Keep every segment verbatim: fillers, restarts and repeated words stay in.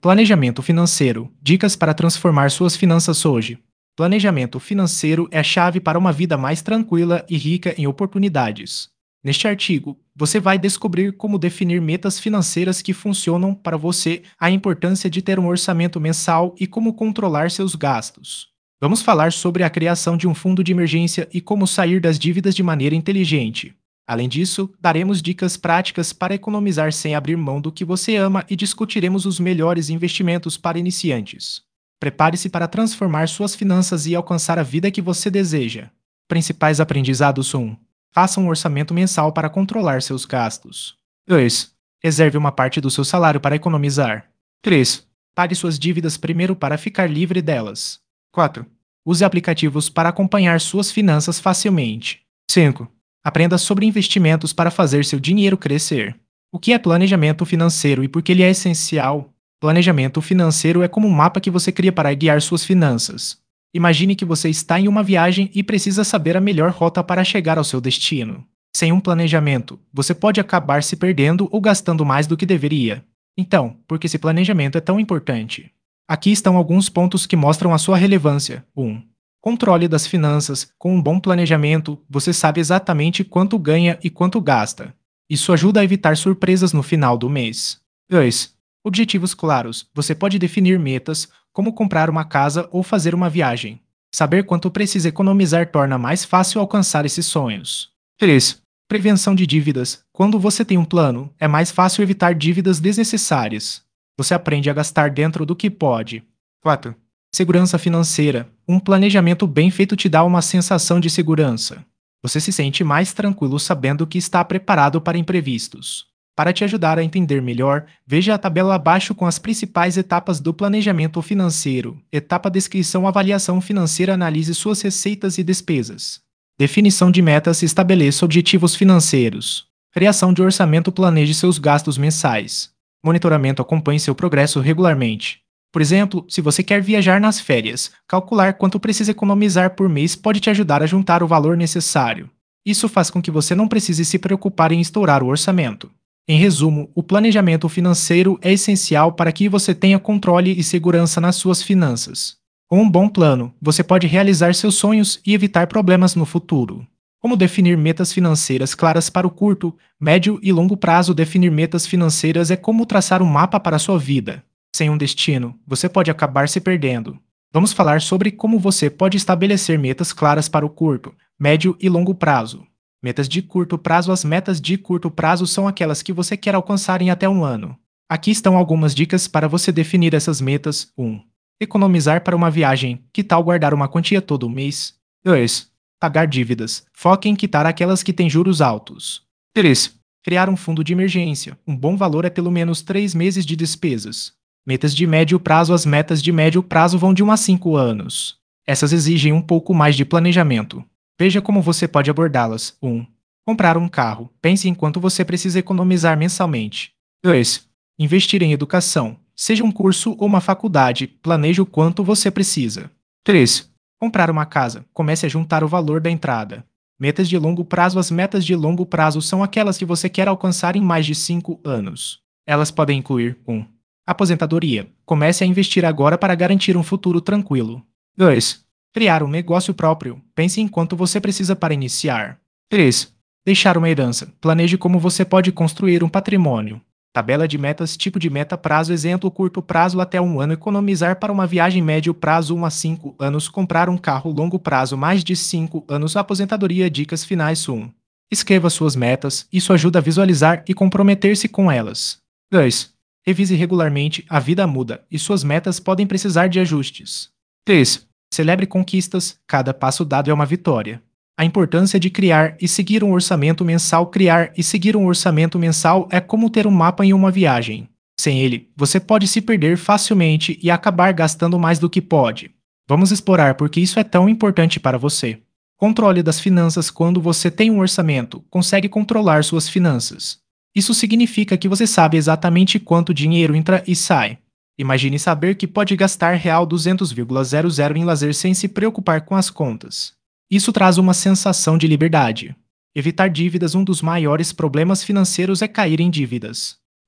Planejamento financeiro. Dicas para transformar suas finanças hoje. Planejamento financeiro é a chave para uma vida mais tranquila e rica em oportunidades. Neste artigo, você vai descobrir como definir metas financeiras que funcionam para você, a importância de ter um orçamento mensal e como controlar seus gastos. Vamos falar sobre a criação de um fundo de emergência e como sair das dívidas de maneira inteligente. Além disso, daremos dicas práticas para economizar sem abrir mão do que você ama e discutiremos os melhores investimentos para iniciantes. Prepare-se para transformar suas finanças e alcançar a vida que você deseja. Principais aprendizados: um. Faça um orçamento mensal para controlar seus gastos. dois. Reserve uma parte do seu salário para economizar. três. Pague suas dívidas primeiro para ficar livre delas. quatro. Use aplicativos para acompanhar suas finanças facilmente. cinco. Aprenda sobre investimentos para fazer seu dinheiro crescer. O que é planejamento financeiro e por que ele é essencial? Planejamento financeiro é como um mapa que você cria para guiar suas finanças. Imagine que você está em uma viagem e precisa saber a melhor rota para chegar ao seu destino. Sem um planejamento, você pode acabar se perdendo ou gastando mais do que deveria. Então, por que esse planejamento é tão importante? Aqui estão alguns pontos que mostram a sua relevância. um. Controle das finanças. Com um bom planejamento, você sabe exatamente quanto ganha e quanto gasta. Isso ajuda a evitar surpresas no final do mês. dois. Objetivos claros. Você pode definir metas, como comprar uma casa ou fazer uma viagem. Saber quanto precisa economizar torna mais fácil alcançar esses sonhos. três. Prevenção de dívidas. Quando você tem um plano, é mais fácil evitar dívidas desnecessárias. Você aprende a gastar dentro do que pode. quatro. Segurança financeira. Um planejamento bem feito te dá uma sensação de segurança. Você se sente mais tranquilo sabendo que está preparado para imprevistos. Para te ajudar a entender melhor, veja a tabela abaixo com as principais etapas do planejamento financeiro. Etapa Descrição Avaliação financeira. Analise suas receitas e despesas. Definição de metas. Estabeleça objetivos financeiros. Criação de orçamento. Planeje seus gastos mensais. Monitoramento. Acompanhe seu progresso regularmente. Por exemplo, se você quer viajar nas férias, calcular quanto precisa economizar por mês pode te ajudar a juntar o valor necessário. Isso faz com que você não precise se preocupar em estourar o orçamento. Em resumo, o planejamento financeiro é essencial para que você tenha controle e segurança nas suas finanças. Com um bom plano, você pode realizar seus sonhos e evitar problemas no futuro. Como definir metas financeiras claras para o curto, médio e longo prazo? Definir metas financeiras é como traçar um mapa para a sua vida. Sem um destino, você pode acabar se perdendo. Vamos falar sobre como você pode estabelecer metas claras para o curto, médio e longo prazo. Metas de curto prazo. As metas de curto prazo são aquelas que você quer alcançar em até um ano. Aqui estão algumas dicas para você definir essas metas. um. Economizar para uma viagem. Que tal guardar uma quantia todo mês? dois. Pagar dívidas. Foque em quitar aquelas que têm juros altos. três. Criar um fundo de emergência. Um bom valor é pelo menos três meses de despesas. Metas de médio prazo. As metas de médio prazo vão de um a cinco anos. Essas exigem um pouco mais de planejamento. Veja como você pode abordá-las. um. Comprar um carro. Pense em quanto você precisa economizar mensalmente. dois. Investir em educação. Seja um curso ou uma faculdade, planeje o quanto você precisa. três. Comprar uma casa. Comece a juntar o valor da entrada. Metas de longo prazo. As metas de longo prazo são aquelas que você quer alcançar em mais de cinco anos. Elas podem incluir um. Aposentadoria. Comece a investir agora para garantir um futuro tranquilo. dois. Criar um negócio próprio. Pense em quanto você precisa para iniciar. três. Deixar uma herança. Planeje como você pode construir um patrimônio. Tabela de metas. Tipo de meta. Prazo. Exemplo: curto prazo até um ano. Economizar para uma viagem. Médio prazo um a cinco anos. Comprar um carro. Longo prazo mais de cinco anos. Aposentadoria. Dicas finais. um. Escreva suas metas. Isso ajuda a visualizar e comprometer-se com elas. dois. Revise regularmente. A vida muda e suas metas podem precisar de ajustes. três. Celebre conquistas. Cada passo dado é uma vitória. A importância de criar e seguir um orçamento mensal. Criar e seguir um orçamento mensal é como ter um mapa em uma viagem. Sem ele, você pode se perder facilmente e acabar gastando mais do que pode. Vamos explorar por que isso é tão importante para você. Controle das finanças. Quando você tem um orçamento, consegue controlar suas finanças. Isso significa que você sabe exatamente quanto dinheiro entra e sai. Imagine saber que pode gastar real duzentos vírgula zero zero em lazer sem se preocupar com as contas. Isso traz uma sensação de liberdade. Evitar dívidas. Um dos maiores problemas financeiros é cair em dívidas.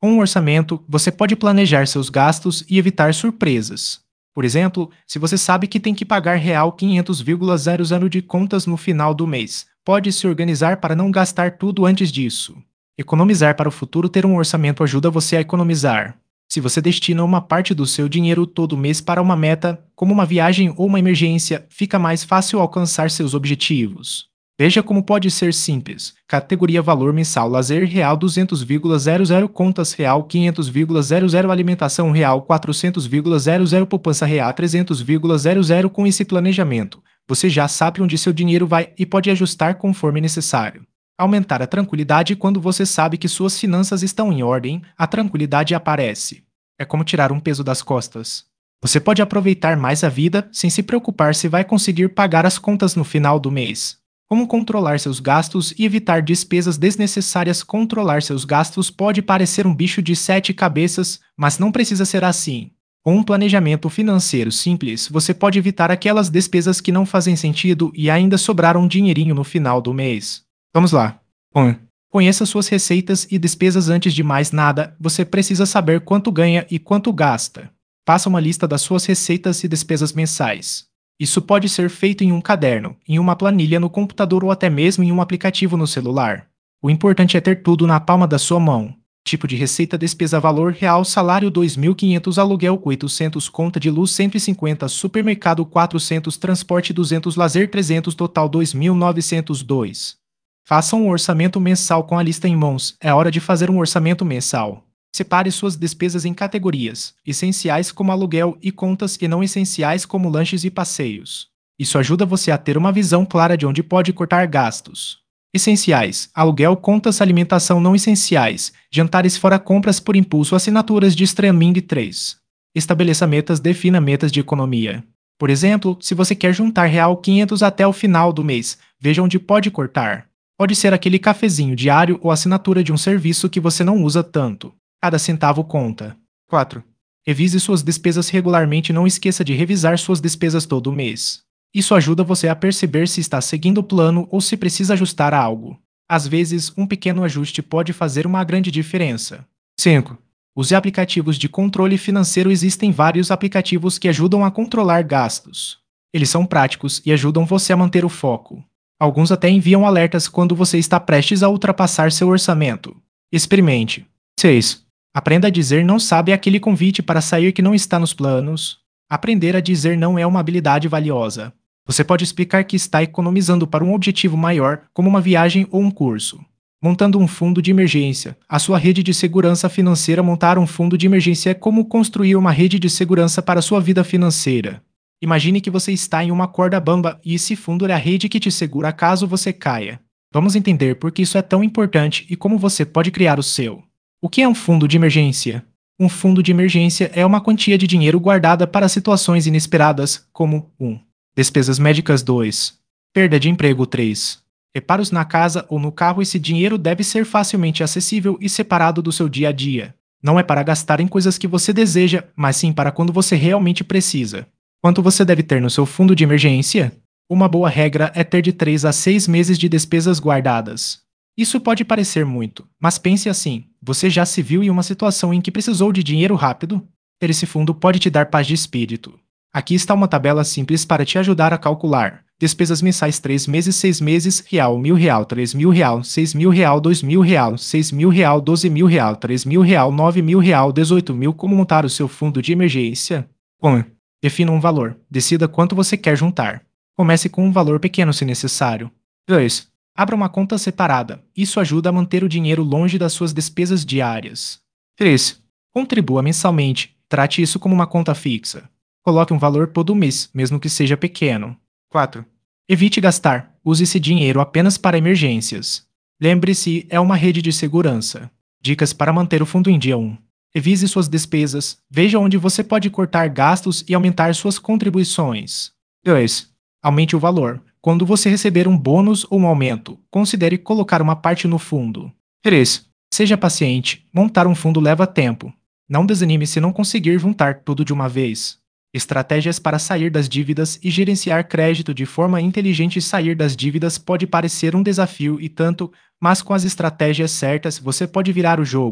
Com um orçamento, você pode planejar seus gastos e evitar surpresas. Por exemplo, se você sabe que tem que pagar real quinhentos vírgula zero zero de contas no final do mês, pode se organizar para não gastar tudo antes disso. Economizar para o futuro. Ter um orçamento ajuda você a economizar. Se você destina uma parte do seu dinheiro todo mês para uma meta, como uma viagem ou uma emergência, fica mais fácil alcançar seus objetivos. Veja como pode ser simples. Categoria valor mensal: lazer real duzentos vírgula zero zero, contas real quinhentos vírgula zero zero, alimentação real quatrocentos vírgula zero zero, poupança real trezentos vírgula zero zero. Com esse planejamento, você já sabe onde seu dinheiro vai e pode ajustar conforme necessário. Aumentar a tranquilidade. Quando você sabe que suas finanças estão em ordem, a tranquilidade aparece. É como tirar um peso das costas. Você pode aproveitar mais a vida sem se preocupar se vai conseguir pagar as contas no final do mês. Como controlar seus gastos e evitar despesas desnecessárias. Controlar seus gastos pode parecer um bicho de sete cabeças, mas não precisa ser assim. Com um planejamento financeiro simples, você pode evitar aquelas despesas que não fazem sentido e ainda sobrar um dinheirinho no final do mês. Vamos lá. um. Conheça suas receitas e despesas. Antes de mais nada, você precisa saber quanto ganha e quanto gasta. Faça uma lista das suas receitas e despesas mensais. Isso pode ser feito em um caderno, em uma planilha no computador ou até mesmo em um aplicativo no celular. O importante é ter tudo na palma da sua mão. Tipo de receita: despesa valor real, salário dois mil e quinhentos, aluguel oitocentos, conta de luz cento e cinquenta, supermercado quatrocentos, transporte duzentos, lazer trezentos, total dois mil novecentos e dois. Faça um orçamento mensal com a lista em mãos. É hora de fazer um orçamento mensal. Separe suas despesas em categorias: essenciais como aluguel e contas e não essenciais como lanches e passeios. Isso ajuda você a ter uma visão clara de onde pode cortar gastos. Essenciais: aluguel, contas, alimentação. Não essenciais: jantares fora, compras por impulso, assinaturas de streaming. três. Estabeleça metas. Defina metas de economia. Por exemplo, se você quer juntar real quinhentos até o final do mês, veja onde pode cortar. Pode ser aquele cafezinho diário ou assinatura de um serviço que você não usa tanto. Cada centavo conta. quatro. Revise suas despesas regularmente. Não esqueça de revisar suas despesas todo mês. Isso ajuda você a perceber se está seguindo o plano ou se precisa ajustar algo. Às vezes, um pequeno ajuste pode fazer uma grande diferença. cinco. Use aplicativos de controle financeiro. Existem vários aplicativos que ajudam a controlar gastos. Eles são práticos e ajudam você a manter o foco. Alguns até enviam alertas quando você está prestes a ultrapassar seu orçamento. Experimente. seis. Aprenda a dizer não. Sabe aquele convite para sair que não está nos planos? Aprender a dizer não é uma habilidade valiosa. Você pode explicar que está economizando para um objetivo maior, como uma viagem ou um curso. Montando um fundo de emergência. A sua rede de segurança financeira. Montar um fundo de emergência é como construir uma rede de segurança para sua vida financeira. Imagine que você está em uma corda bamba e esse fundo é a rede que te segura caso você caia. Vamos entender por que isso é tão importante e como você pode criar o seu. O que é um fundo de emergência? Um fundo de emergência é uma quantia de dinheiro guardada para situações inesperadas, como um. Despesas médicas. dois. Perda de emprego. três. Reparos na casa ou no carro. Esse dinheiro deve ser facilmente acessível e separado do seu dia a dia. Não é para gastar em coisas que você deseja, mas sim para quando você realmente precisa. Quanto você deve ter no seu fundo de emergência? Uma boa regra é ter de três a seis meses de despesas guardadas. Isso pode parecer muito, mas pense assim: você já se viu em uma situação em que precisou de dinheiro rápido? Ter esse fundo pode te dar paz de espírito. Aqui está uma tabela simples para te ajudar a calcular. Despesas mensais: três meses, seis meses, real, mil real, três mil real, seis mil real, dois mil real, seis mil real, doze mil real, três mil real, nove mil real, dezoito mil. Como montar o seu fundo de emergência? um. Defina um valor. Decida quanto você quer juntar. Comece com um valor pequeno se necessário. dois. Abra uma conta separada. Isso ajuda a manter o dinheiro longe das suas despesas diárias. três. Contribua mensalmente. Trate isso como uma conta fixa. Coloque um valor todo mês, mesmo que seja pequeno. quatro. Evite gastar. Use esse dinheiro apenas para emergências. Lembre-se, é uma rede de segurança. Dicas para manter o fundo em dia. um. Revise suas despesas. Veja onde você pode cortar gastos e aumentar suas contribuições. dois. Aumente o valor. Quando você receber um bônus ou um aumento, considere colocar uma parte no fundo. três. Seja paciente. Montar um fundo leva tempo. Não desanime se não conseguir juntar tudo de uma vez. Estratégias para sair das dívidas e gerenciar crédito de forma inteligente. Sair das dívidas pode parecer um desafio e tanto, mas com as estratégias certas você pode virar o jogo.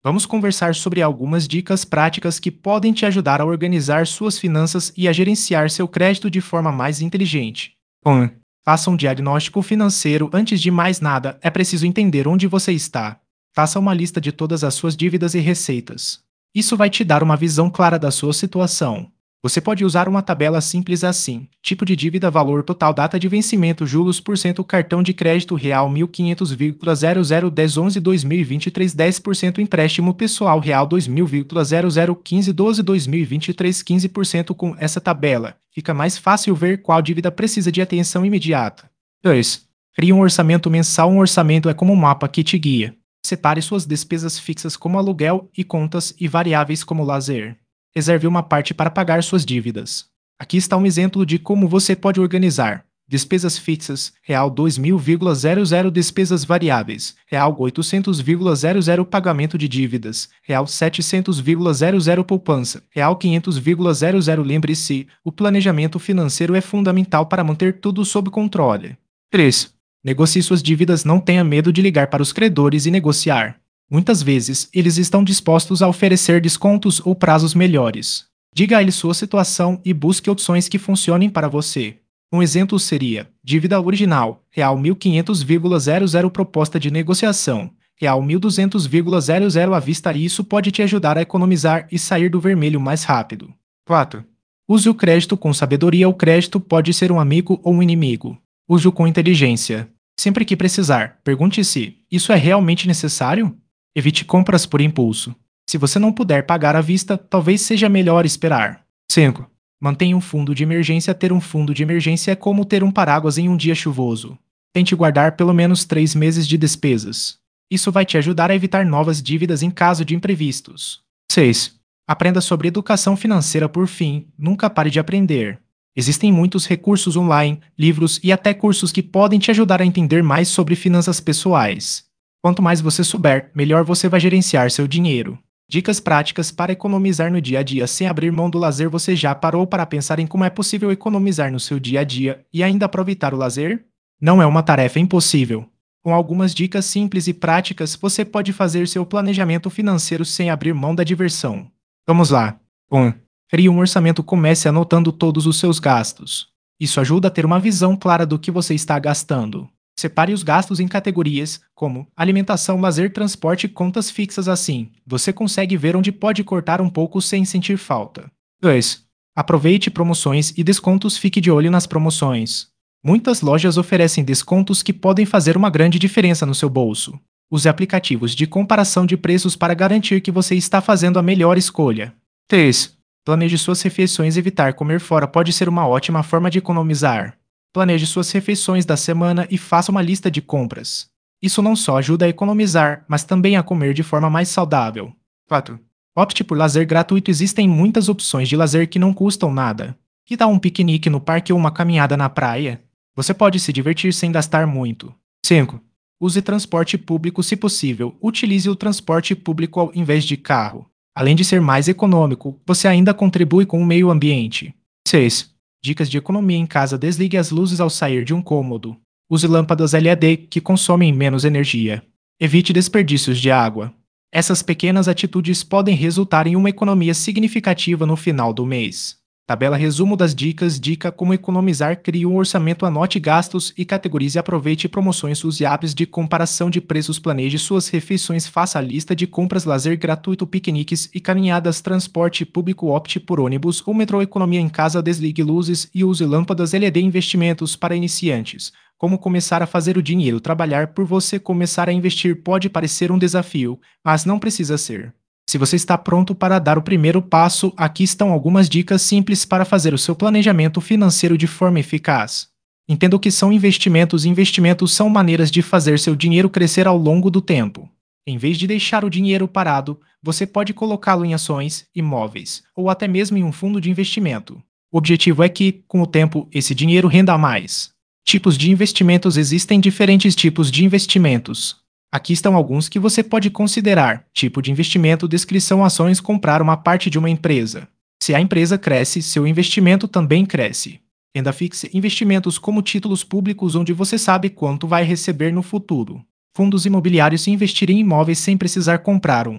Vamos conversar sobre algumas dicas práticas que podem te ajudar a organizar suas finanças e a gerenciar seu crédito de forma mais inteligente. um. Faça um diagnóstico financeiro. Antes de mais nada, é preciso entender onde você está. Faça uma lista de todas as suas dívidas e receitas. Isso vai te dar uma visão clara da sua situação. Você pode usar uma tabela simples assim: tipo de dívida, valor total, data de vencimento, juros por cento, cartão de crédito real mil e quinhentos vírgula zero zero dez onze dois mil e vinte e três, dez por cento empréstimo pessoal real dois mil vírgula zero zero quinze doze dois mil e vinte e três, quinze por cento. Com essa tabela, fica mais fácil ver qual dívida precisa de atenção imediata. dois. Crie um orçamento mensal. Um orçamento é como um mapa que te guia. Separe suas despesas fixas como aluguel e contas e variáveis como lazer. Reserve uma parte para pagar suas dívidas. Aqui está um exemplo de como você pode organizar. Despesas fixas, real dois mil vírgula zero zero. Despesas variáveis, real oitocentos vírgula zero zero. Pagamento de dívidas, real setecentos vírgula zero zero. Poupança, real quinhentos vírgula zero zero. Lembre-se, o planejamento financeiro é fundamental para manter tudo sob controle. três. Negocie suas dívidas. Não tenha medo de ligar para os credores e negociar. Muitas vezes, eles estão dispostos a oferecer descontos ou prazos melhores. Diga a eles sua situação e busque opções que funcionem para você. Um exemplo seria: dívida original, real mil e quinhentos vírgula zero zero. Proposta de negociação, real mil e duzentos vírgula zero zero à vista. Isso pode te ajudar a economizar e sair do vermelho mais rápido. quatro. Use o crédito com sabedoria. O crédito pode ser um amigo ou um inimigo. Use-o com inteligência. Sempre que precisar, pergunte-se: isso é realmente necessário? Evite compras por impulso. Se você não puder pagar à vista, talvez seja melhor esperar. cinco. Mantenha um fundo de emergência. Ter um fundo de emergência é como ter um paraguas em um dia chuvoso. Tente guardar pelo menos três meses de despesas. Isso vai te ajudar a evitar novas dívidas em caso de imprevistos. seis. Aprenda sobre educação financeira. Por fim, nunca pare de aprender. Existem muitos recursos online, livros e até cursos que podem te ajudar a entender mais sobre finanças pessoais. Quanto mais você souber, melhor você vai gerenciar seu dinheiro. Dicas práticas para economizar no dia a dia sem abrir mão do lazer. Você já parou para pensar em como é possível economizar no seu dia a dia e ainda aproveitar o lazer? Não é uma tarefa impossível. Com algumas dicas simples e práticas, você pode fazer seu planejamento financeiro sem abrir mão da diversão. Vamos lá. um. Crie um orçamento. Comece anotando todos os seus gastos. Isso ajuda a ter uma visão clara do que você está gastando. Separe os gastos em categorias, como alimentação, lazer, transporte e contas fixas. Assim, você consegue ver onde pode cortar um pouco sem sentir falta. dois. Aproveite promoções e descontos. Fique de olho nas promoções. Muitas lojas oferecem descontos que podem fazer uma grande diferença no seu bolso. Use aplicativos de comparação de preços para garantir que você está fazendo a melhor escolha. três. Planeje suas refeições. Evitar comer fora pode ser uma ótima forma de economizar. Planeje suas refeições da semana e faça uma lista de compras. Isso não só ajuda a economizar, mas também a comer de forma mais saudável. quatro. Opte por lazer gratuito. Existem muitas opções de lazer que não custam nada. Que tal um piquenique no parque ou uma caminhada na praia? Você pode se divertir sem gastar muito. cinco. Use transporte público se possível. Utilize o transporte público ao invés de carro. Além de ser mais econômico, você ainda contribui com o meio ambiente. seis. Dicas de economia em casa. Desligue as luzes ao sair de um cômodo. Use lâmpadas L E D que consomem menos energia. Evite desperdícios de água. Essas pequenas atitudes podem resultar em uma economia significativa no final do mês. Tabela resumo das dicas. Dica: como economizar. Crie um orçamento, anote gastos e categorize. Aproveite promoções. Use apps de comparação de preços. Planeje suas refeições. Faça a lista de compras. Lazer gratuito, piqueniques e caminhadas. Transporte público. Opte por ônibus ou metrô. Economia em casa. Desligue luzes e use lâmpadas L E D. Investimentos para iniciantes. Como começar a fazer o dinheiro trabalhar por você. Começar a investir pode parecer um desafio, mas não precisa ser. Se você está pronto para dar o primeiro passo, aqui estão algumas dicas simples para fazer o seu planejamento financeiro de forma eficaz. Entenda o que são investimentos. Investimentos são maneiras de fazer seu dinheiro crescer ao longo do tempo. Em vez de deixar o dinheiro parado, você pode colocá-lo em ações, imóveis, ou até mesmo em um fundo de investimento. O objetivo é que, com o tempo, esse dinheiro renda mais. Tipos de investimentos. Existem diferentes tipos de investimentos. Aqui estão alguns que você pode considerar. Tipo de investimento. Descrição: ações. Comprar uma parte de uma empresa. Se a empresa cresce, seu investimento também cresce. Renda fixa. Investimentos como títulos públicos onde você sabe quanto vai receber no futuro. Fundos imobiliários. Investir em imóveis sem precisar comprar um.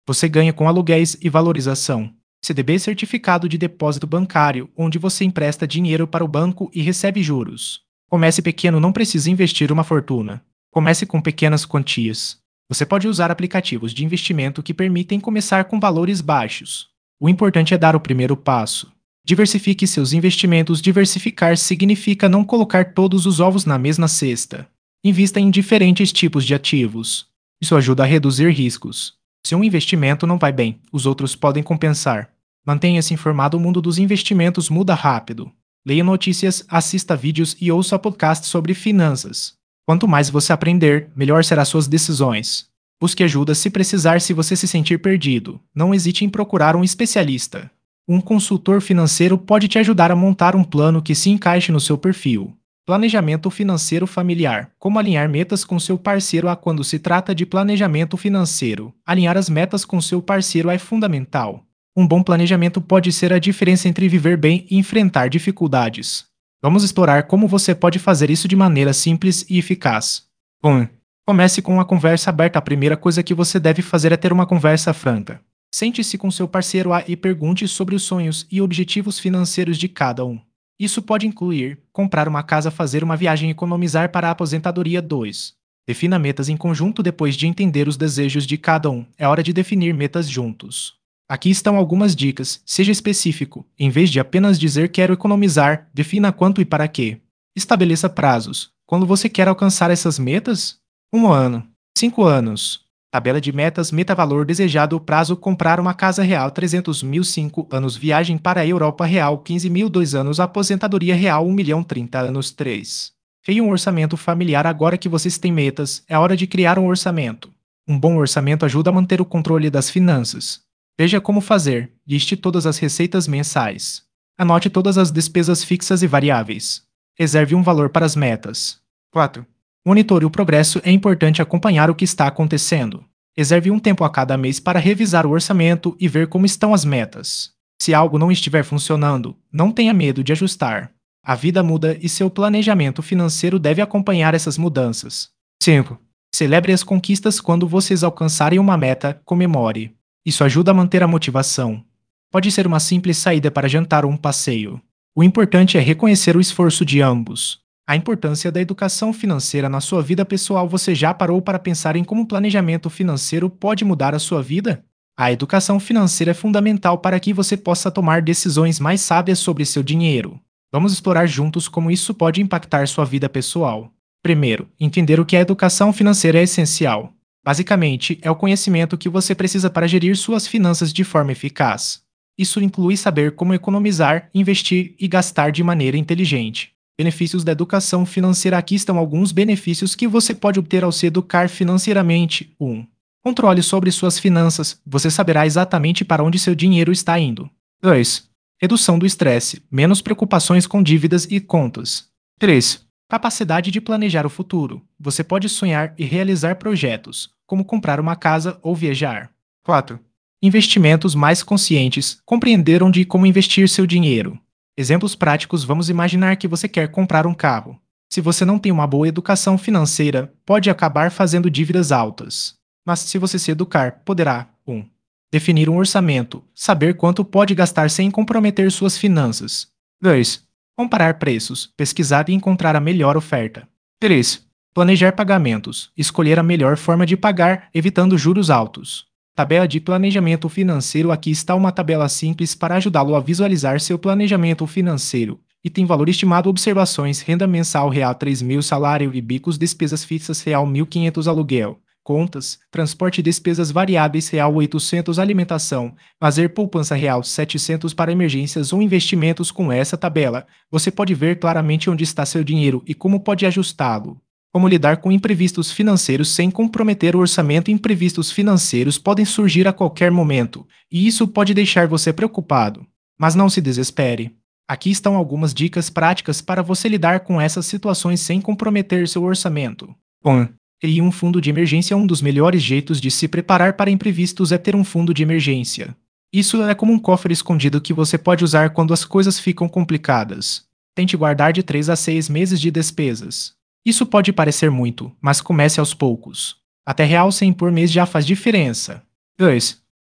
Você ganha com aluguéis e valorização. C D B é certificado de depósito bancário, onde você empresta dinheiro para o banco e recebe juros. Comece pequeno, não precisa investir uma fortuna. Comece com pequenas quantias. Você pode usar aplicativos de investimento que permitem começar com valores baixos. O importante é dar o primeiro passo. Diversifique seus investimentos. Diversificar significa não colocar todos os ovos na mesma cesta. Invista em diferentes tipos de ativos. Isso ajuda a reduzir riscos. Se um investimento não vai bem, os outros podem compensar. Mantenha-se informado. O mundo dos investimentos muda rápido. Leia notícias, assista vídeos e ouça podcasts sobre finanças. Quanto mais você aprender, melhor serão suas decisões. Busque ajuda se precisar. Se você se sentir perdido, não hesite em procurar um especialista. Um consultor financeiro pode te ajudar a montar um plano que se encaixe no seu perfil. Planejamento financeiro familiar. Como alinhar metas com seu parceiro? A Quando se trata de planejamento financeiro, alinhar as metas com seu parceiro é fundamental. Um bom planejamento pode ser a diferença entre viver bem e enfrentar dificuldades. Vamos explorar como você pode fazer isso de maneira simples e eficaz. um. Comece com uma conversa aberta. A primeira coisa que você deve fazer é ter uma conversa franca. Sente-se com seu parceiro e pergunte sobre os sonhos e objetivos financeiros de cada um. Isso pode incluir comprar uma casa, fazer uma viagem e economizar para a aposentadoria. dois. Defina metas em conjunto. Depois de entender os desejos de cada um, é hora de definir metas juntos. Aqui estão algumas dicas. Seja específico. Em vez de apenas dizer quero economizar, defina quanto e para quê. Estabeleça prazos. Quando você quer alcançar essas metas? Um ano. Cinco anos. Tabela de metas. Meta valor desejado. Prazo: comprar uma casa real trezentos mil. cinco anos. Viagem para a Europa real quinze mil. dois anos. Aposentadoria real um milhão. trinta anos. três. Crie um orçamento familiar. Agora que vocês têm metas, é hora de criar um orçamento. Um bom orçamento ajuda a manter o controle das finanças. Veja como fazer. Liste todas as receitas mensais. Anote todas as despesas fixas e variáveis. Reserve um valor para as metas. quatro. Monitore o progresso. É importante acompanhar o que está acontecendo. Reserve um tempo a cada mês para revisar o orçamento e ver como estão as metas. Se algo não estiver funcionando, não tenha medo de ajustar. A vida muda e seu planejamento financeiro deve acompanhar essas mudanças. cinco. Celebre as conquistas. Quando vocês alcançarem uma meta, comemore. Isso ajuda a manter a motivação. Pode ser uma simples saída para jantar ou um passeio. O importante é reconhecer o esforço de ambos. A importância da educação financeira na sua vida pessoal. Você já parou para pensar em como o planejamento financeiro pode mudar a sua vida? A educação financeira é fundamental para que você possa tomar decisões mais sábias sobre seu dinheiro. Vamos explorar juntos como isso pode impactar sua vida pessoal. Primeiro, entender o que é educação financeira é essencial. Basicamente, é o conhecimento que você precisa para gerir suas finanças de forma eficaz. Isso inclui saber como economizar, investir e gastar de maneira inteligente. Benefícios da educação financeira. Aqui estão alguns benefícios que você pode obter ao se educar financeiramente. um. Controle sobre suas finanças. Você saberá exatamente para onde seu dinheiro está indo. dois. Redução do estresse. Menos preocupações com dívidas e contas. três. Capacidade de planejar o futuro. Você pode sonhar e realizar projetos, como comprar uma casa ou viajar. quatro. Investimentos mais conscientes. Compreender onde e como investir seu dinheiro. Exemplos práticos. Vamos imaginar que você quer comprar um carro. Se você não tem uma boa educação financeira, pode acabar fazendo dívidas altas. Mas se você se educar, poderá um. Definir um orçamento. Saber quanto pode gastar sem comprometer suas finanças. dois. Comparar preços, pesquisar e encontrar a melhor oferta. três. Planejar pagamentos, escolher a melhor forma de pagar, evitando juros altos. Tabela de planejamento financeiro. Aqui está uma tabela simples para ajudá-lo a visualizar seu planejamento financeiro. Item valor estimado. Observações: renda mensal real três mil, salário e bicos, despesas fixas real mil e quinhentos, aluguel. Contas, transporte e despesas variáveis real oitocentos, alimentação, fazer poupança real setecentos para emergências ou investimentos. Com essa tabela, você pode ver claramente onde está seu dinheiro e como pode ajustá-lo. Como lidar com imprevistos financeiros sem comprometer o orçamento. Imprevistos financeiros podem surgir a qualquer momento, e isso pode deixar você preocupado. Mas não se desespere. Aqui estão algumas dicas práticas para você lidar com essas situações sem comprometer seu orçamento. um. Crie um fundo de emergência. Um dos melhores jeitos de se preparar para imprevistos é ter um fundo de emergência. Isso é como um cofre escondido que você pode usar quando as coisas ficam complicadas. Tente guardar de três a seis meses de despesas. Isso pode parecer muito, mas comece aos poucos. Até real cem por mês já faz diferença. dois.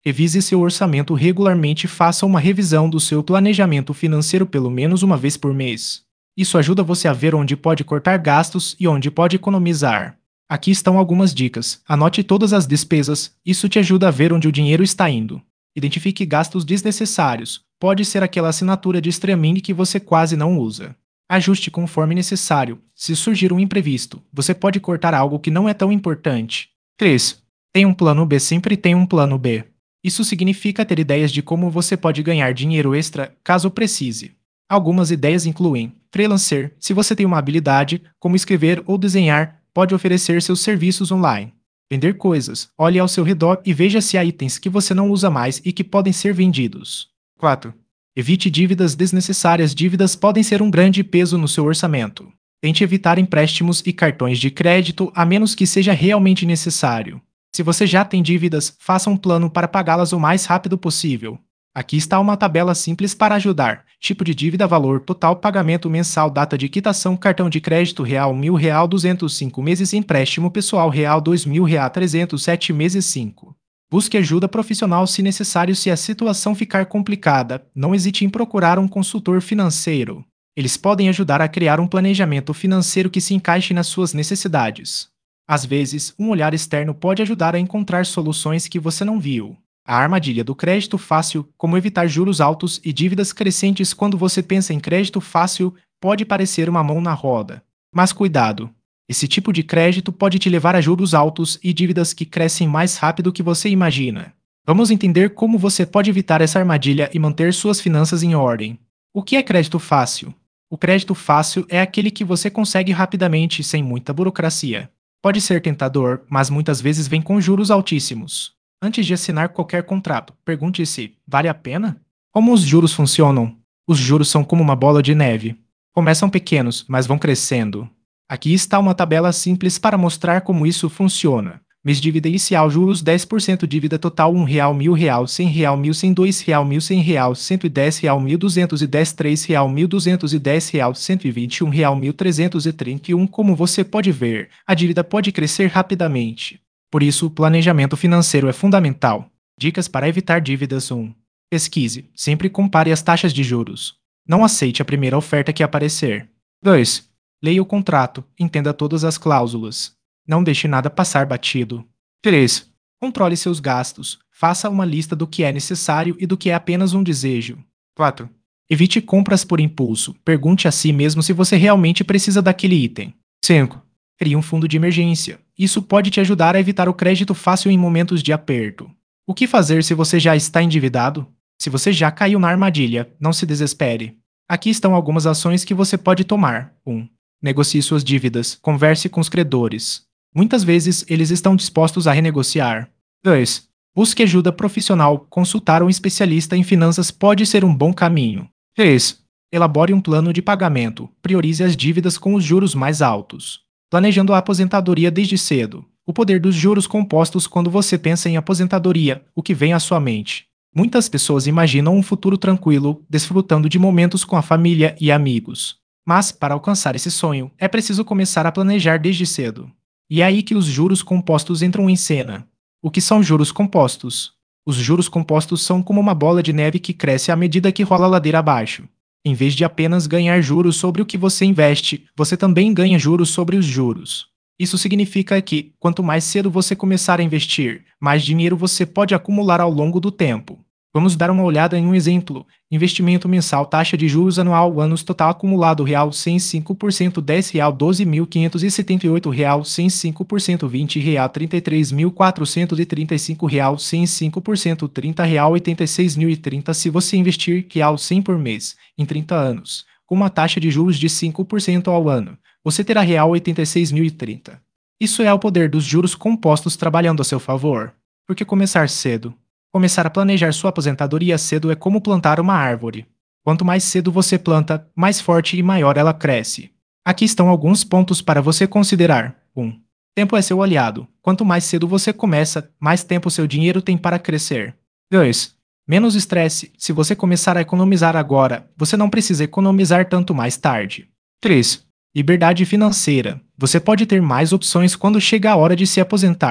Revise seu orçamento regularmente e faça uma revisão do seu planejamento financeiro pelo menos uma vez por mês. Isso ajuda você a ver onde pode cortar gastos e onde pode economizar. Aqui estão algumas dicas. Anote todas as despesas, isso te ajuda a ver onde o dinheiro está indo. Identifique gastos desnecessários, pode ser aquela assinatura de streaming que você quase não usa. Ajuste conforme necessário. Se surgir um imprevisto, você pode cortar algo que não é tão importante. três. Tem um plano B, sempre tem um plano B. Isso significa ter ideias de como você pode ganhar dinheiro extra caso precise. Algumas ideias incluem freelancer, se você tem uma habilidade, como escrever ou desenhar, pode oferecer seus serviços online. Vender coisas, olhe ao seu redor e veja se há itens que você não usa mais e que podem ser vendidos. quatro. Evite dívidas desnecessárias. Dívidas podem ser um grande peso no seu orçamento. Tente evitar empréstimos e cartões de crédito a menos que seja realmente necessário. Se você já tem dívidas, faça um plano para pagá-las o mais rápido possível. Aqui está uma tabela simples para ajudar. Tipo de dívida, valor total, pagamento mensal, data de quitação, cartão de crédito real mil real duzentos e cinco meses, empréstimo pessoal real dois mil real trezentos e sete meses cinco. Busque ajuda profissional se necessário. Se a situação ficar complicada, não hesite em procurar um consultor financeiro. Eles podem ajudar a criar um planejamento financeiro que se encaixe nas suas necessidades. Às vezes, um olhar externo pode ajudar a encontrar soluções que você não viu. A armadilha do crédito fácil, como evitar juros altos e dívidas crescentes. Quando você pensa em crédito fácil, pode parecer uma mão na roda. Mas cuidado! Esse tipo de crédito pode te levar a juros altos e dívidas que crescem mais rápido do que você imagina. Vamos entender como você pode evitar essa armadilha e manter suas finanças em ordem. O que é crédito fácil? O crédito fácil é aquele que você consegue rapidamente sem muita burocracia. Pode ser tentador, mas muitas vezes vem com juros altíssimos. Antes de assinar qualquer contrato, pergunte-se: vale a pena? Como os juros funcionam? Os juros são como uma bola de neve. Começam pequenos, mas vão crescendo. Aqui está uma tabela simples para mostrar como isso funciona. Mês dívida inicial, juros dez por cento, dívida total um real, mil real, cem real, mil cem, dois real, mil cem real, cento e dez real, mil duzentos e dez, três real, mil duzentos e dez real, cento e vinte e um real, mil trezentos e trinta e um. Como você pode ver, a dívida pode crescer rapidamente. Por isso, o planejamento financeiro é fundamental. Dicas para evitar dívidas. um. Pesquise. Sempre compare as taxas de juros. Não aceite a primeira oferta que aparecer. dois. Leia o contrato. Entenda todas as cláusulas. Não deixe nada passar batido. três. Controle seus gastos. Faça uma lista do que é necessário e do que é apenas um desejo. quatro. Evite compras por impulso. Pergunte a si mesmo se você realmente precisa daquele item. cinco. Crie um fundo de emergência. Isso pode te ajudar a evitar o crédito fácil em momentos de aperto. O que fazer se você já está endividado? Se você já caiu na armadilha, não se desespere. Aqui estão algumas ações que você pode tomar. um. Negocie suas dívidas. Converse com os credores. Muitas vezes, eles estão dispostos a renegociar. dois. Busque ajuda profissional. Consultar um especialista em finanças pode ser um bom caminho. três. Elabore um plano de pagamento. Priorize as dívidas com os juros mais altos. Planejando a aposentadoria desde cedo. O poder dos juros compostos. Quando você pensa em aposentadoria, o que vem à sua mente? Muitas pessoas imaginam um futuro tranquilo, desfrutando de momentos com a família e amigos. Mas, para alcançar esse sonho, é preciso começar a planejar desde cedo. E é aí que os juros compostos entram em cena. O que são juros compostos? Os juros compostos são como uma bola de neve que cresce à medida que rola a ladeira abaixo. Em vez de apenas ganhar juros sobre o que você investe, você também ganha juros sobre os juros. Isso significa que, quanto mais cedo você começar a investir, mais dinheiro você pode acumular ao longo do tempo. Vamos dar uma olhada em um exemplo. Investimento mensal, taxa de juros anual, anos total acumulado real cem e cinco por cento, dez real, doze mil quinhentos e setenta e oito real, cem e cinco por cento, vinte real, trinta e três mil quatrocentos e trinta e cinco real, cem e cinco por cento, trinta real, oitenta e seis mil e trinta. Se você investir real cem por mês, em trinta anos, com uma taxa de juros de cinco por cento ao ano, você terá real oitenta e seis mil e trinta. Isso é o poder dos juros compostos trabalhando a seu favor. Por que começar cedo? Começar a planejar sua aposentadoria cedo é como plantar uma árvore. Quanto mais cedo você planta, mais forte e maior ela cresce. Aqui estão alguns pontos para você considerar. um. Tempo é seu aliado. Quanto mais cedo você começa, mais tempo seu dinheiro tem para crescer. dois. Menos estresse. Se você começar a economizar agora, você não precisa economizar tanto mais tarde. três. Liberdade financeira. Você pode ter mais opções quando chega a hora de se aposentar.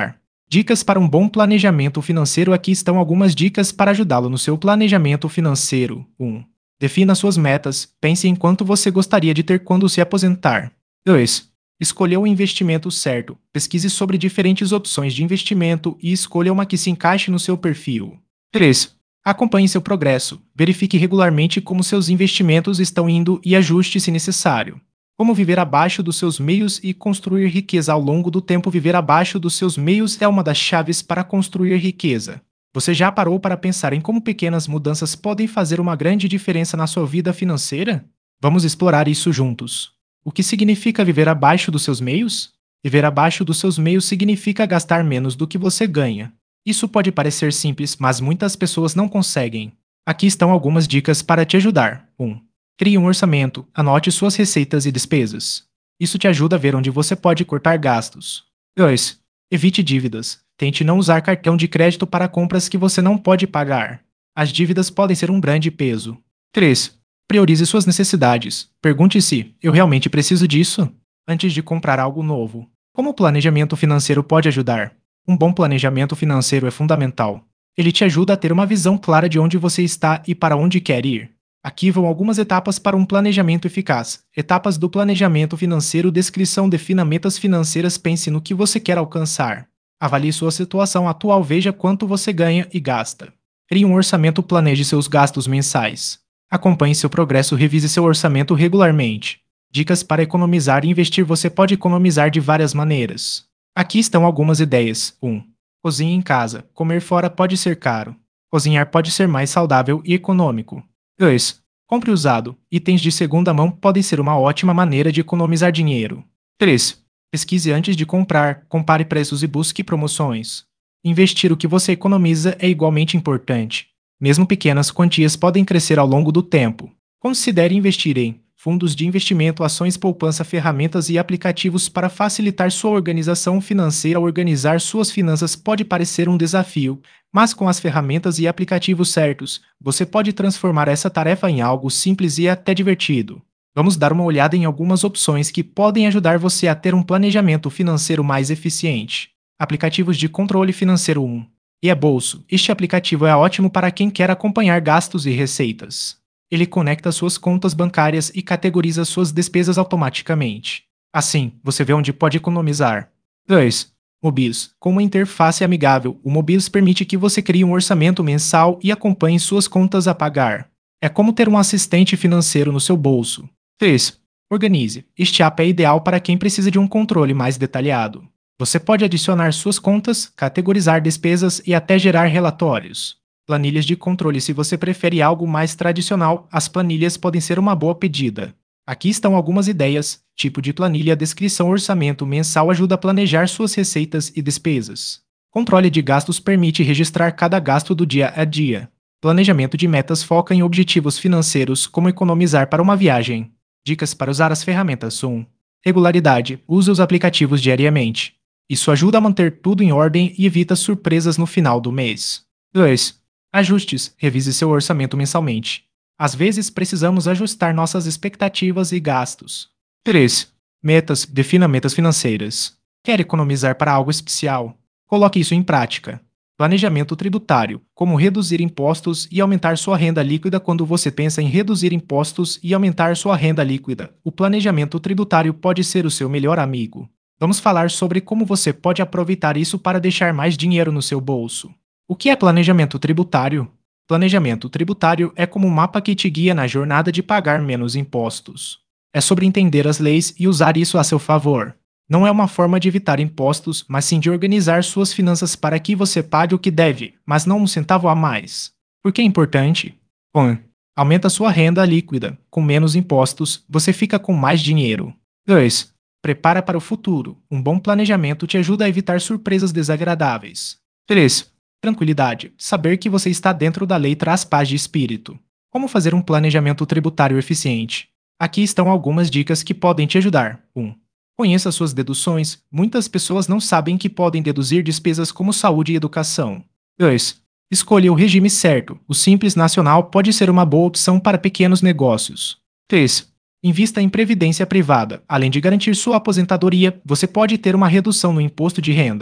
Dicas para um bom planejamento financeiro. Aqui estão algumas dicas para ajudá-lo no seu planejamento financeiro. um. Defina suas metas. Pense em quanto você gostaria de ter quando se aposentar. dois. Escolha o investimento certo. Pesquise sobre diferentes opções de investimento e escolha uma que se encaixe no seu perfil. três. Acompanhe seu progresso. Verifique regularmente como seus investimentos estão indo e ajuste se necessário. Como viver abaixo dos seus meios e construir riqueza ao longo do tempo. Viver abaixo dos seus meios é uma das chaves para construir riqueza. Você já parou para pensar em como pequenas mudanças podem fazer uma grande diferença na sua vida financeira? Vamos explorar isso juntos. O que significa viver abaixo dos seus meios? Viver abaixo dos seus meios significa gastar menos do que você ganha. Isso pode parecer simples, mas muitas pessoas não conseguem. Aqui estão algumas dicas para te ajudar. um. Crie um orçamento. Anote suas receitas e despesas. Isso te ajuda a ver onde você pode cortar gastos. dois. Evite dívidas. Tente não usar cartão de crédito para compras que você não pode pagar. As dívidas podem ser um grande peso. três. Priorize suas necessidades. Pergunte-se: eu realmente preciso disso? Antes de comprar algo novo. Como o planejamento financeiro pode ajudar? Um bom planejamento financeiro é fundamental. Ele te ajuda a ter uma visão clara de onde você está e para onde quer ir. Aqui vão algumas etapas para um planejamento eficaz. Etapas do planejamento financeiro. Descrição. Defina metas financeiras. Pense no que você quer alcançar. Avalie sua situação atual. Veja quanto você ganha e gasta. Crie um orçamento. Planeje seus gastos mensais. Acompanhe seu progresso. Revise seu orçamento regularmente. Dicas para economizar e investir. Você pode economizar de várias maneiras. Aqui estão algumas ideias. um. Cozinhe em casa. Comer fora pode ser caro. Cozinhar pode ser mais saudável e econômico. dois. Compre usado. Itens de segunda mão podem ser uma ótima maneira de economizar dinheiro. três. Pesquise antes de comprar. Compare preços e busque promoções. Investir o que você economiza é igualmente importante. Mesmo pequenas quantias podem crescer ao longo do tempo. Considere investir em fundos de investimento, ações, poupança, ferramentas e aplicativos para facilitar sua organização financeira. Organizar suas finanças pode parecer um desafio, mas com as ferramentas e aplicativos certos, você pode transformar essa tarefa em algo simples e até divertido. Vamos dar uma olhada em algumas opções que podem ajudar você a ter um planejamento financeiro mais eficiente. Aplicativos de controle financeiro. um. E-Bolso. Este aplicativo é ótimo para quem quer acompanhar gastos e receitas. Ele conecta suas contas bancárias e categoriza suas despesas automaticamente. Assim, você vê onde pode economizar. dois. Mobius. Com uma interface amigável, o Mobius permite que você crie um orçamento mensal e acompanhe suas contas a pagar. É como ter um assistente financeiro no seu bolso. três. Organize. Este app é ideal para quem precisa de um controle mais detalhado. Você pode adicionar suas contas, categorizar despesas e até gerar relatórios. Planilhas de controle. Se você prefere algo mais tradicional, as planilhas podem ser uma boa pedida. Aqui estão algumas ideias. Tipo de planilha. Descrição. Orçamento mensal ajuda a planejar suas receitas e despesas. Controle de gastos permite registrar cada gasto do dia a dia. Planejamento de metas foca em objetivos financeiros, como economizar para uma viagem. Dicas para usar as ferramentas. um. Regularidade. Use os aplicativos diariamente. Isso ajuda a manter tudo em ordem e evita surpresas no final do mês. dois. Ajustes. Revise seu orçamento mensalmente. Às vezes precisamos ajustar nossas expectativas e gastos. três. Metas. Defina metas financeiras. Quer economizar para algo especial? Coloque isso em prática. Planejamento tributário. Como reduzir impostos e aumentar sua renda líquida. Quando você pensa em reduzir impostos e aumentar sua renda líquida, o planejamento tributário pode ser o seu melhor amigo. Vamos falar sobre como você pode aproveitar isso para deixar mais dinheiro no seu bolso. O que é planejamento tributário? Planejamento tributário é como um mapa que te guia na jornada de pagar menos impostos. É sobre entender as leis e usar isso a seu favor. Não é uma forma de evitar impostos, mas sim de organizar suas finanças para que você pague o que deve, mas não um centavo a mais. Por que é importante? um. Aumenta sua renda líquida. Com menos impostos, você fica com mais dinheiro. dois. Prepara para o futuro. Um bom planejamento te ajuda a evitar surpresas desagradáveis. três. Tranquilidade. Saber que você está dentro da lei traz paz de espírito. Como fazer um planejamento tributário eficiente? Aqui estão algumas dicas que podem te ajudar. um. Conheça suas deduções. Muitas pessoas não sabem que podem deduzir despesas como saúde e educação. dois. Escolha o regime certo. O Simples Nacional pode ser uma boa opção para pequenos negócios. três. Invista em previdência privada. Além de garantir sua aposentadoria, você pode ter uma redução no imposto de renda.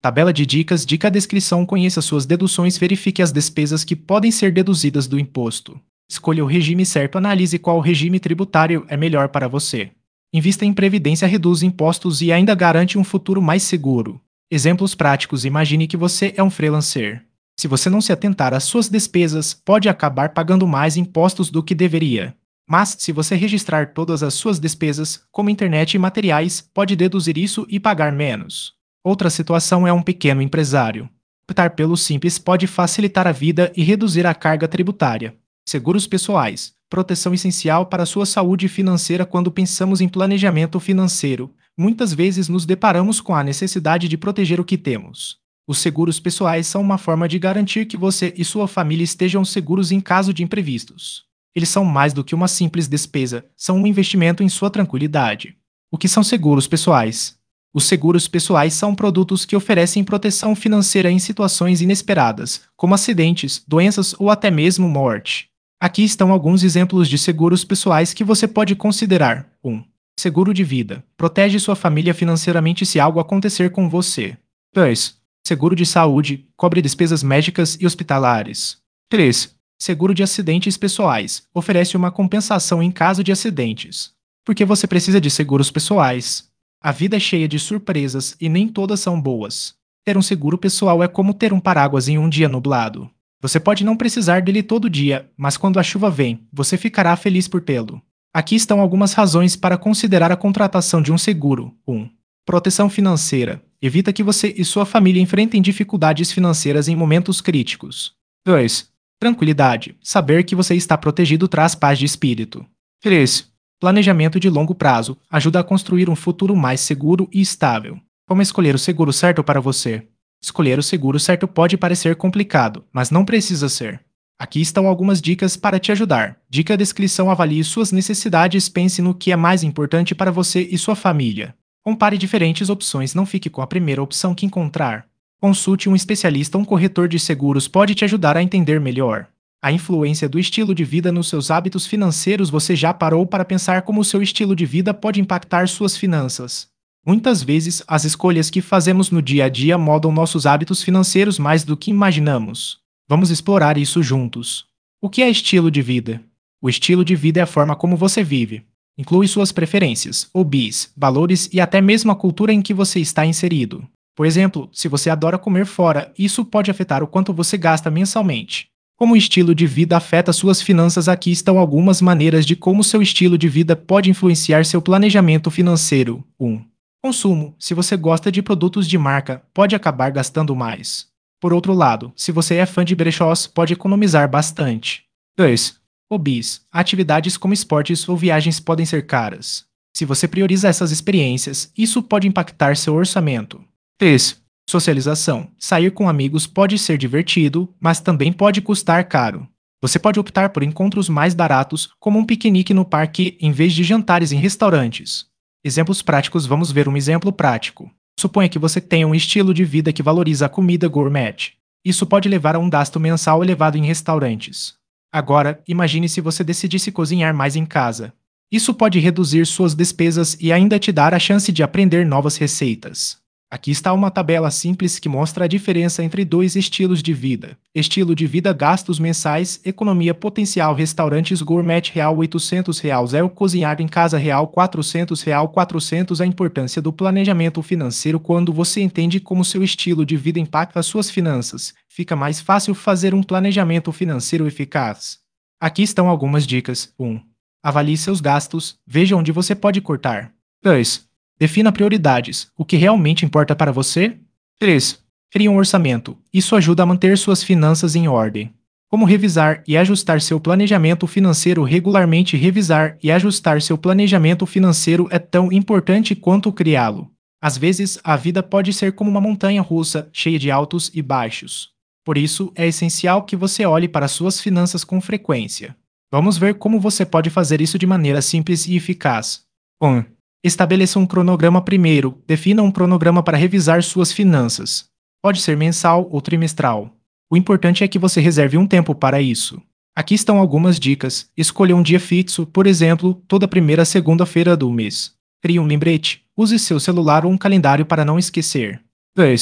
Tabela de dicas, dica descrição, conheça suas deduções, verifique as despesas que podem ser deduzidas do imposto. Escolha o regime certo, analise qual regime tributário é melhor para você. Invista em previdência, reduz impostos e ainda garante um futuro mais seguro. Exemplos práticos, imagine que você é um freelancer. Se você não se atentar às suas despesas, pode acabar pagando mais impostos do que deveria. Mas, se você registrar todas as suas despesas, como internet e materiais, pode deduzir isso e pagar menos. Outra situação é um pequeno empresário. Optar pelo Simples pode facilitar a vida e reduzir a carga tributária. Seguros pessoais. Proteção essencial para a sua saúde financeira quando pensamos em planejamento financeiro. Muitas vezes nos deparamos com a necessidade de proteger o que temos. Os seguros pessoais são uma forma de garantir que você e sua família estejam seguros em caso de imprevistos. Eles são mais do que uma simples despesa, são um investimento em sua tranquilidade. O que são seguros pessoais? Os seguros pessoais são produtos que oferecem proteção financeira em situações inesperadas, como acidentes, doenças ou até mesmo morte. Aqui estão alguns exemplos de seguros pessoais que você pode considerar. um. Seguro de vida. Protege sua família financeiramente se algo acontecer com você. dois. Seguro de saúde. Cobre despesas médicas e hospitalares. três. Seguro de acidentes pessoais. Oferece uma compensação em caso de acidentes. Por que você precisa de seguros pessoais? A vida é cheia de surpresas e nem todas são boas. Ter um seguro pessoal é como ter um paraguas em um dia nublado. Você pode não precisar dele todo dia, mas quando a chuva vem, você ficará feliz por tê-lo. Aqui estão algumas razões para considerar a contratação de um seguro. um. Proteção financeira. Evita que você e sua família enfrentem dificuldades financeiras em momentos críticos. dois. Tranquilidade. Saber que você está protegido traz paz de espírito. três. Planejamento de longo prazo. Ajuda a construir um futuro mais seguro e estável. Como escolher o seguro certo para você? Escolher o seguro certo pode parecer complicado, mas não precisa ser. Aqui estão algumas dicas para te ajudar. Dica descrição: avalie suas necessidades, pense no que é mais importante para você e sua família. Compare diferentes opções, não fique com a primeira opção que encontrar. Consulte um especialista, um corretor de seguros pode te ajudar a entender melhor. A influência do estilo de vida nos seus hábitos financeiros. Você já parou para pensar como o seu estilo de vida pode impactar suas finanças? Muitas vezes, as escolhas que fazemos no dia a dia moldam nossos hábitos financeiros mais do que imaginamos. Vamos explorar isso juntos. O que é estilo de vida? O estilo de vida é a forma como você vive. Inclui suas preferências, hobbies, valores e até mesmo a cultura em que você está inserido. Por exemplo, se você adora comer fora, isso pode afetar o quanto você gasta mensalmente. Como o estilo de vida afeta suas finanças? Aqui estão algumas maneiras de como seu estilo de vida pode influenciar seu planejamento financeiro. um. Consumo. Se você gosta de produtos de marca, pode acabar gastando mais. Por outro lado, se você é fã de brechós, pode economizar bastante. dois. Hobbies. Atividades como esportes ou viagens podem ser caras. Se você prioriza essas experiências, isso pode impactar seu orçamento. três. Socialização. Sair com amigos pode ser divertido, mas também pode custar caro. Você pode optar por encontros mais baratos, como um piquenique no parque, em vez de jantares em restaurantes. Exemplos práticos. Vamos ver um exemplo prático. Suponha que você tenha um estilo de vida que valoriza a comida gourmet. Isso pode levar a um gasto mensal elevado em restaurantes. Agora, imagine se você decidisse cozinhar mais em casa. Isso pode reduzir suas despesas e ainda te dar a chance de aprender novas receitas. Aqui está uma tabela simples que mostra a diferença entre dois estilos de vida. Estilo de vida: gastos mensais, economia potencial, restaurantes gourmet real oitocentos reais, é o cozinhar em casa real quatrocentos reais, quatrocentos. A importância do planejamento financeiro. Quando você entende como seu estilo de vida impacta suas finanças, fica mais fácil fazer um planejamento financeiro eficaz. Aqui estão algumas dicas. um. Avalie seus gastos, veja onde você pode cortar. dois. Defina prioridades. O que realmente importa para você? três. Crie um orçamento. Isso ajuda a manter suas finanças em ordem. Como revisar e ajustar seu planejamento financeiro regularmente? Revisar e ajustar seu planejamento financeiro é tão importante quanto criá-lo. Às vezes, a vida pode ser como uma montanha russa, cheia de altos e baixos. Por isso, é essencial que você olhe para suas finanças com frequência. Vamos ver como você pode fazer isso de maneira simples e eficaz. um. Estabeleça um cronograma primeiro. Defina um cronograma para revisar suas finanças. Pode ser mensal ou trimestral. O importante é que você reserve um tempo para isso. Aqui estão algumas dicas. Escolha um dia fixo, por exemplo, toda primeira segunda-feira do mês. Crie um lembrete. Use seu celular ou um calendário para não esquecer. dois.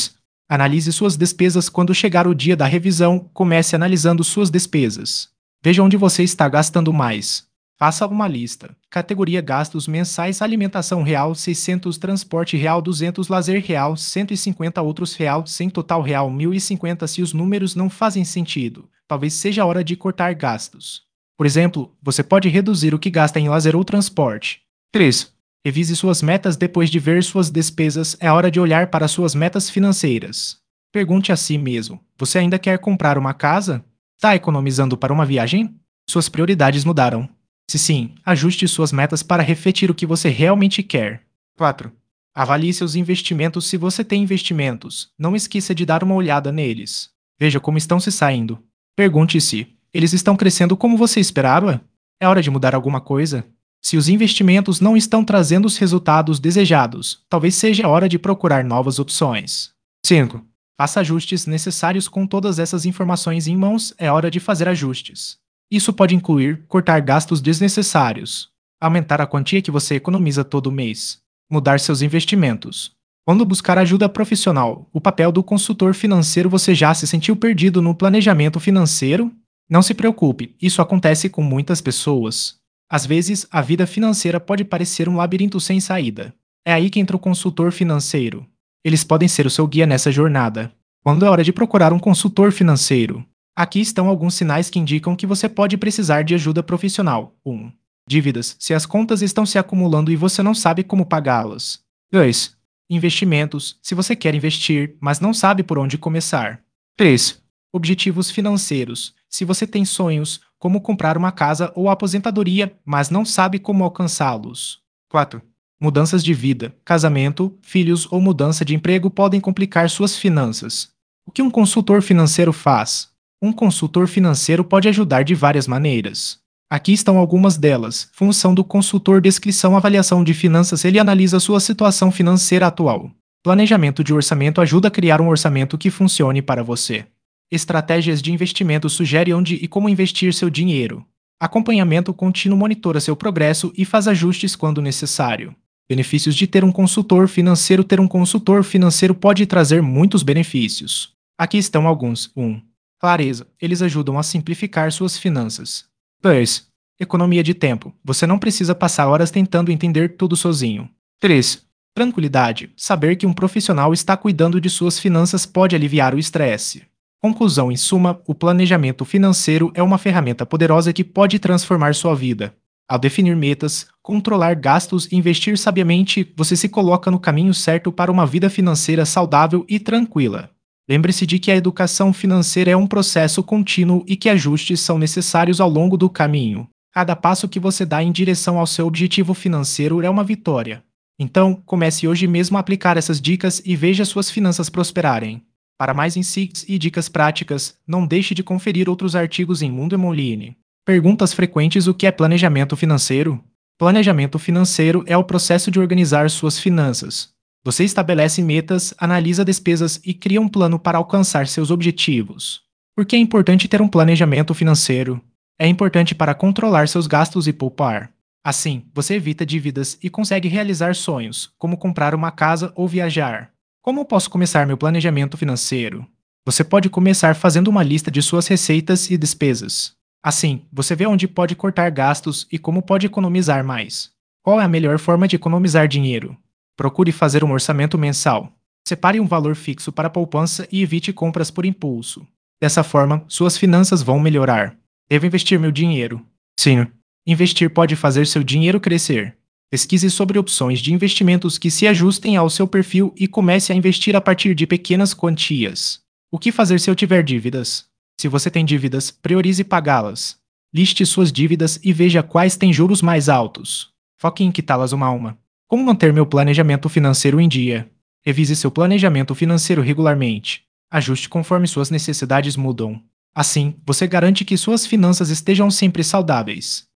Analise suas despesas quando chegar o dia da revisão, comece analisando suas despesas. Veja onde você está gastando mais. Faça uma lista. Categoria gastos mensais: alimentação real seiscentos, transporte real duzentos, lazer real cento e cinquenta, outros real cem, total real mil e cinquenta. Se os números não fazem sentido, talvez seja a hora de cortar gastos. Por exemplo, você pode reduzir o que gasta em lazer ou transporte. três. Revise suas metas depois de ver suas despesas. É hora de olhar para suas metas financeiras. Pergunte a si mesmo: você ainda quer comprar uma casa? Está economizando para uma viagem? Suas prioridades mudaram. Se sim, ajuste suas metas para refletir o que você realmente quer. quatro. Avalie seus investimentos. Se você tem investimentos, não esqueça de dar uma olhada neles. Veja como estão se saindo. Pergunte-se: eles estão crescendo como você esperava? É hora de mudar alguma coisa? Se os investimentos não estão trazendo os resultados desejados, talvez seja a hora de procurar novas opções. cinco. Faça ajustes necessários. Com todas essas informações em mãos, é hora de fazer ajustes. Isso pode incluir cortar gastos desnecessários, aumentar a quantia que você economiza todo mês, mudar seus investimentos. Quando buscar ajuda profissional, o papel do consultor financeiro. Você já se sentiu perdido no planejamento financeiro? Não se preocupe, isso acontece com muitas pessoas. Às vezes, a vida financeira pode parecer um labirinto sem saída. É aí que entra o consultor financeiro. Eles podem ser o seu guia nessa jornada. Quando é hora de procurar um consultor financeiro? Aqui estão alguns sinais que indicam que você pode precisar de ajuda profissional. um. Dívidas: se as contas estão se acumulando e você não sabe como pagá-las. dois. Investimentos: se você quer investir, mas não sabe por onde começar. três. Objetivos financeiros: se você tem sonhos, como comprar uma casa ou aposentadoria, mas não sabe como alcançá-los. quatro. Mudanças de vida: casamento, filhos ou mudança de emprego podem complicar suas finanças. O que um consultor financeiro faz? Um consultor financeiro pode ajudar de várias maneiras. Aqui estão algumas delas. Função do consultor: descrição, avaliação de finanças. Ele analisa sua situação financeira atual. Planejamento de orçamento: ajuda a criar um orçamento que funcione para você. Estratégias de investimento: sugere onde e como investir seu dinheiro. Acompanhamento contínuo: monitora seu progresso e faz ajustes quando necessário. Benefícios de ter um consultor financeiro: ter um consultor financeiro pode trazer muitos benefícios. Aqui estão alguns. um. Clareza: eles ajudam a simplificar suas finanças. dois. Economia de tempo: você não precisa passar horas tentando entender tudo sozinho. três. Tranquilidade: saber que um profissional está cuidando de suas finanças pode aliviar o estresse. Conclusão: em suma, o planejamento financeiro é uma ferramenta poderosa que pode transformar sua vida. Ao definir metas, controlar gastos e investir sabiamente, você se coloca no caminho certo para uma vida financeira saudável e tranquila. Lembre-se de que a educação financeira é um processo contínuo e que ajustes são necessários ao longo do caminho. Cada passo que você dá em direção ao seu objetivo financeiro é uma vitória. Então, comece hoje mesmo a aplicar essas dicas e veja suas finanças prosperarem. Para mais insights e dicas práticas, não deixe de conferir outros artigos em Mundo Emoline. Perguntas frequentes: o que é planejamento financeiro? Planejamento financeiro é o processo de organizar suas finanças. Você estabelece metas, analisa despesas e cria um plano para alcançar seus objetivos. Por que é importante ter um planejamento financeiro? É importante para controlar seus gastos e poupar. Assim, você evita dívidas e consegue realizar sonhos, como comprar uma casa ou viajar. Como posso começar meu planejamento financeiro? Você pode começar fazendo uma lista de suas receitas e despesas. Assim, você vê onde pode cortar gastos e como pode economizar mais. Qual é a melhor forma de economizar dinheiro? Procure fazer um orçamento mensal. Separe um valor fixo para a poupança e evite compras por impulso. Dessa forma, suas finanças vão melhorar. Devo investir meu dinheiro? Sim. Investir pode fazer seu dinheiro crescer. Pesquise sobre opções de investimentos que se ajustem ao seu perfil e comece a investir a partir de pequenas quantias. O que fazer se eu tiver dívidas? Se você tem dívidas, priorize pagá-las. Liste suas dívidas e veja quais têm juros mais altos. Foque em quitá-las uma a uma. Como manter meu planejamento financeiro em dia? Revise seu planejamento financeiro regularmente. Ajuste conforme suas necessidades mudam. Assim, você garante que suas finanças estejam sempre saudáveis.